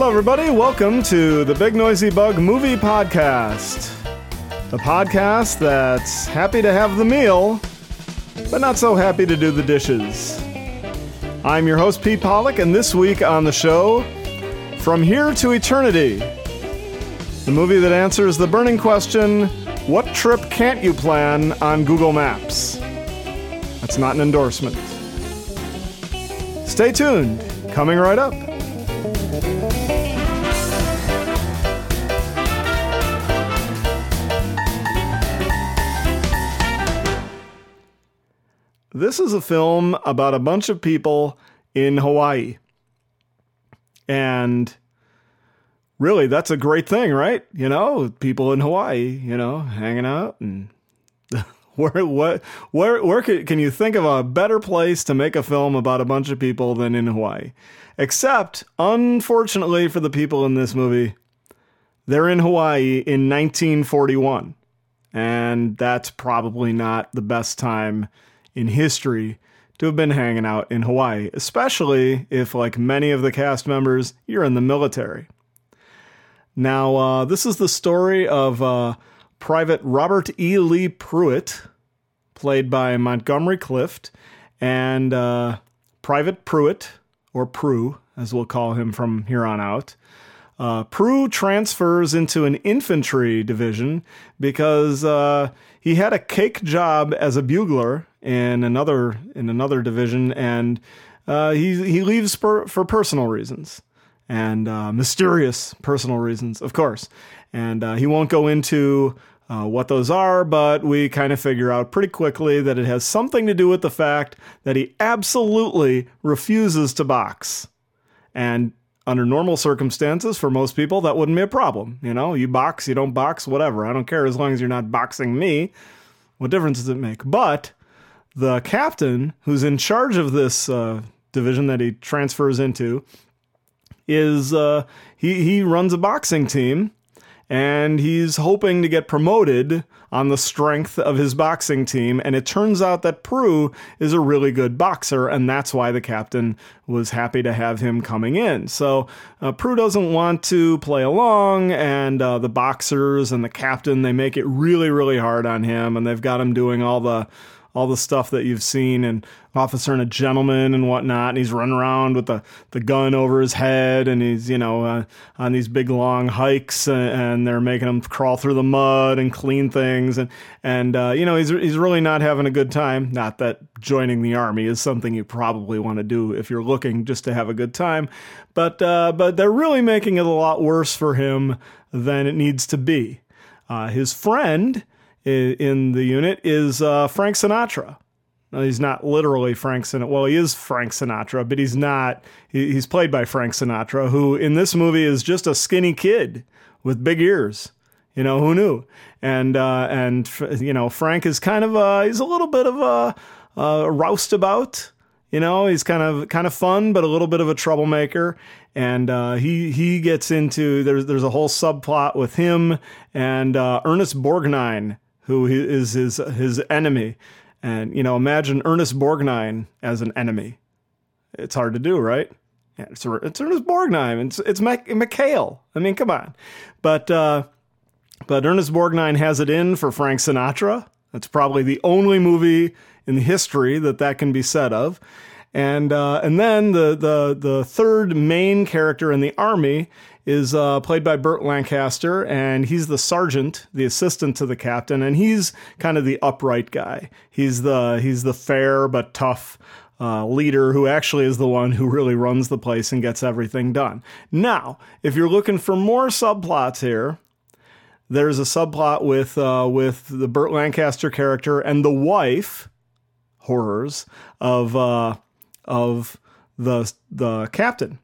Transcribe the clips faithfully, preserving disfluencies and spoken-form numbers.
Hello, everybody. Welcome to the Big Noisy Bug Movie Podcast, the podcast that's happy to have the meal, but not so happy to do the dishes. I'm your host, Pete Pollock, and this week on the show, From Here to Eternity, the movie that answers the burning question, what trip can't you plan on Google Maps? That's not an endorsement. Stay tuned. Coming right up. This is a film about a bunch of people in Hawaii. And really, that's a great thing, right? You know, people in Hawaii, you know, hanging out. And where, what, where, where can, can you think of a better place to make a film about a bunch of people than in Hawaii? Except, unfortunately for the people in this movie, they're in Hawaii in nineteen forty-one. And that's probably not the best time in history to have been hanging out in Hawaii, especially if, like many of the cast members, you're in the military. Now, uh, this is the story of uh, Private Robert E. Lee Pruitt, played by Montgomery Clift, and uh, Private Pruitt, or Prue, as we'll call him from here on out. Uh, Prue transfers into an infantry division because uh, he had a cake job as a bugler in another in another division, and uh, he he leaves for, for personal reasons and uh, mysterious personal reasons, of course. And uh, he won't go into uh, what those are, but we kind of figure out pretty quickly that it has something to do with the fact that he absolutely refuses to box. And under normal circumstances, for most people, that wouldn't be a problem. You know, you box, you don't box, whatever. I don't care as long as you're not boxing me. What difference does it make? But the captain, who's in charge of this uh, division that he transfers into, is uh, he he runs a boxing team, and he's hoping to get promoted on the strength of his boxing team. And it turns out that Prue is a really good boxer, and that's why the captain was happy to have him coming in. So uh, Prue doesn't want to play along, and uh, the boxers and the captain, they make it really, really hard on him, and they've got him doing all the all the stuff that you've seen in Officer and a Gentleman and whatnot. And he's running around with the, the gun over his head, and he's, you know, uh, on these big long hikes, and, and they're making him crawl through the mud and clean things. And, and uh, you know, he's, he's really not having a good time. Not that joining the army is something you probably want to do if you're looking just to have a good time. But, uh, but they're really making it a lot worse for him than it needs to be. Uh, his friend in the unit is uh, Frank Sinatra. Now, he's not literally Frank Sinatra. Well, he is Frank Sinatra, but he's not. He, he's played by Frank Sinatra, who in this movie is just a skinny kid with big ears. You know, who knew? And, uh, and you know, Frank is kind of a, he's a little bit of a, a roustabout. You know, he's kind of kind of fun, but a little bit of a troublemaker. And uh, he he gets into, there's, there's a whole subplot with him and uh, Ernest Borgnine, who is his his enemy. And, you know, imagine Ernest Borgnine as an enemy. It's hard to do, right? Yeah, it's, it's Ernest Borgnine. It's it's Mac, McHale. I mean, come on. But uh, but Ernest Borgnine has it in for Frank Sinatra. That's probably the only movie in history that that can be said of. And uh, and then the the the third main character in the army is uh, played by Burt Lancaster, and he's the sergeant, the assistant to the captain, and he's kind of the upright guy. He's the he's the fair but tough uh, leader who actually is the one who really runs the place and gets everything done. Now, if you're looking for more subplots here, there's a subplot with uh, with the Burt Lancaster character and the wife, horrors, of uh, of the the captain.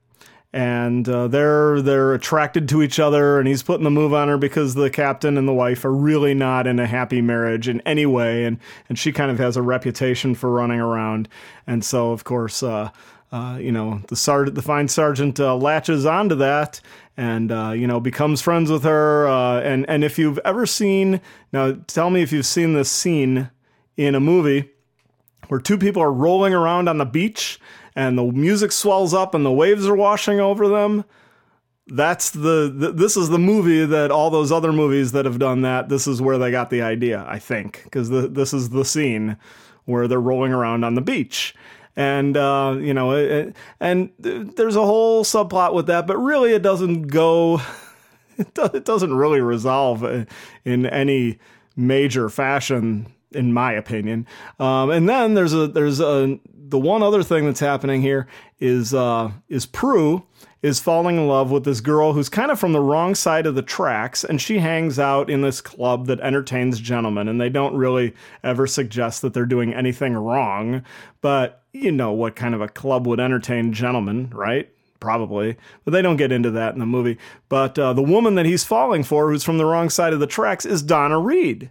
And uh, they're they're attracted to each other, and he's putting the move on her because the captain and the wife are really not in a happy marriage in any way, and, and she kind of has a reputation for running around. And so, of course, uh, uh, you know, the sergeant, the fine sergeant uh, latches onto that and, uh, you know, becomes friends with her. Uh, and, and if you've ever seen, now tell me if you've seen this scene in a movie where two people are rolling around on the beach and the music swells up and the waves are washing over them. that's the, the this is the movie that all those other movies that have done that, this is where they got the idea, I think, because this is the scene where they're rolling around on the beach. And, uh, you know, it, and there's a whole subplot with that, but really it doesn't go, it, do, it doesn't really resolve in any major fashion, in my opinion. Um, and then there's a, there's a, the one other thing that's happening here is, uh, is Prue is falling in love with this girl who's kind of from the wrong side of the tracks, and she hangs out in this club that entertains gentlemen, and they don't really ever suggest that they're doing anything wrong, but you know what kind of a club would entertain gentlemen, right? Probably. But they don't get into that in the movie. But uh, the woman that he's falling for, who's from the wrong side of the tracks, is Donna Reed.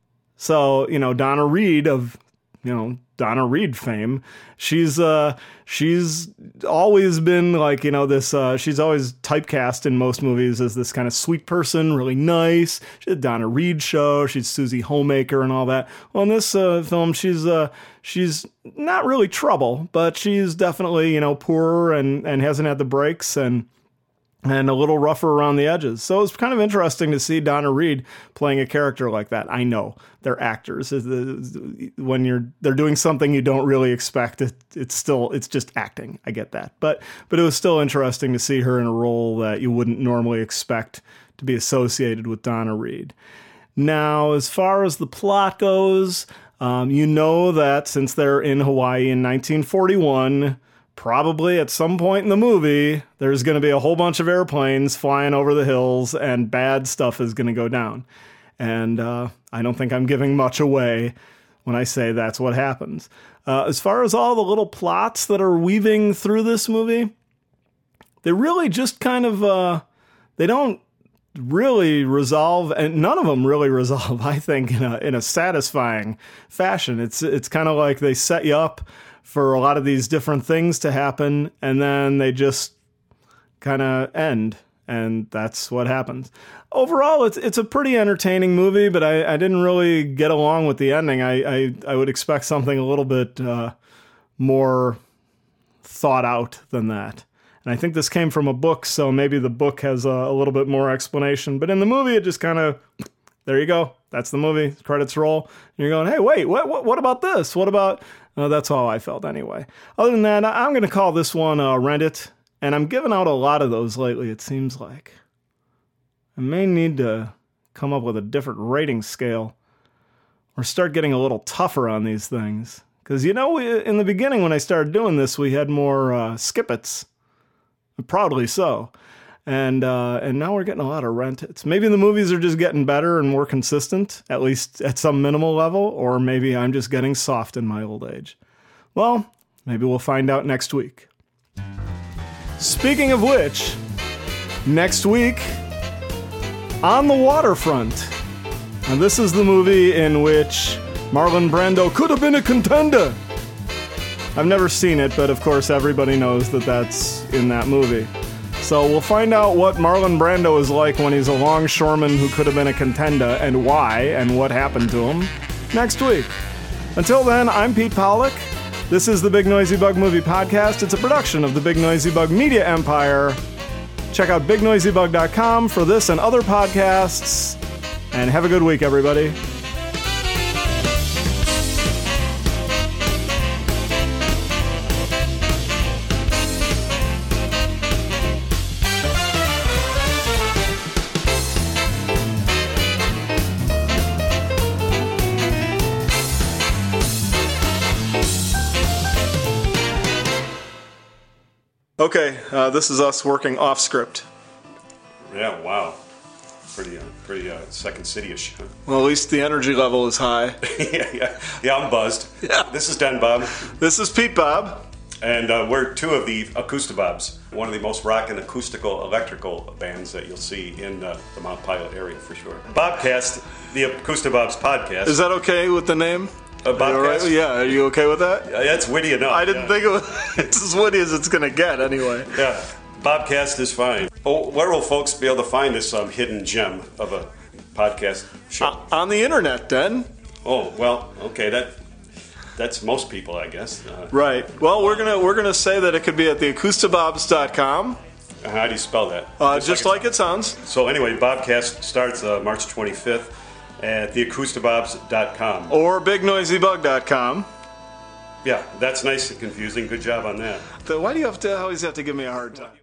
So, you know, Donna Reed of, you know, Donna Reed fame. She's uh she's always been like, you know, this uh she's always typecast in most movies as this kind of sweet person, really nice. She had Donna Reed show, she's Susie Homemaker and all that. Well, in this uh, film she's uh she's not really trouble, but she's definitely, you know, poorer and and hasn't had the breaks and and a little rougher around the edges. So it's kind of interesting to see Donna Reed playing a character like that. I know they're actors. When you're they're doing something you don't really expect, it, it's still it's just acting. I get that, but but it was still interesting to see her in a role that you wouldn't normally expect to be associated with Donna Reed. Now, as far as the plot goes, um, you know that since they're in Hawaii in nineteen forty-one. Probably at some point in the movie, there's going to be a whole bunch of airplanes flying over the hills and bad stuff is going to go down. And uh, I don't think I'm giving much away when I say that's what happens. Uh, as far as all the little plots that are weaving through this movie, they really just kind of, uh, they don't really resolve, and none of them really resolve, I think, in a, in a satisfying fashion. It's, it's kind of like they set you up for a lot of these different things to happen, and then they just kind of end, and that's what happens. Overall, it's it's a pretty entertaining movie, but I, I didn't really get along with the ending. I, I, I would expect something a little bit uh, more thought out than that. And I think this came from a book, so maybe the book has a, a little bit more explanation. But in the movie, it just kind of, there you go. That's the movie. Credits roll. And you're going, hey, wait, what, what, what about this? What about... Uh, that's how I felt anyway. Other than that, I'm going to call this one uh, Rent It. And I'm giving out a lot of those lately, it seems like. I may need to come up with a different rating scale. Or start getting a little tougher on these things. Because, you know, we, in the beginning when I started doing this, we had more uh, skip-its. Proudly so. And uh, and now we're getting a lot of Rent-Its. Maybe the movies are just getting better and more consistent, at least at some minimal level, or maybe I'm just getting soft in my old age. Well, maybe we'll find out next week. Speaking of which, next week, On the Waterfront. And this is the movie in which Marlon Brando could have been a contender. I've never seen it, but of course everybody knows that that's in that movie. So we'll find out what Marlon Brando is like when he's a longshoreman who could have been a contender and why and what happened to him next week. Until then, I'm Pete Pollock. This is the Big Noisy Bug Movie Podcast. It's a production of the Big Noisy Bug Media Empire. Check out big noisy bug dot com for this and other podcasts. And have a good week, everybody. Okay, uh, this is us working off script. Yeah, wow. Pretty, uh, pretty uh, Second City-ish. Well, at least the energy level is high. yeah, yeah, yeah. I'm buzzed. Yeah. This is Den Bob. This is Pete Bob. And uh, we're two of the Acoustabobs, one of the most rockin' acoustical electrical bands that you'll see in uh, the Mount Pilot area for sure. Bobcast, the Acoustabobs podcast. Is that okay with the name? Uh, Bobcast? Right? Yeah, are you okay with that? Yeah, that's witty enough. I didn't yeah. think it was it's as witty as it's going to get anyway. Yeah, Bobcast is fine. Oh, where will folks be able to find this um, hidden gem of a podcast show? Uh, on the internet, then. Oh, well, okay, that that's most people, I guess. Uh, right. Well, we're gonna we're gonna say that it could be at the acoustabobs dot com. How do you spell that? Uh, just, just like, like it sounds. So anyway, Bobcast starts uh, March twenty-fifth at the acoustabobs dot com. Or big noisy bug dot com. Yeah, that's nice and confusing. Good job on that. Why do you have to always have to give me a hard time?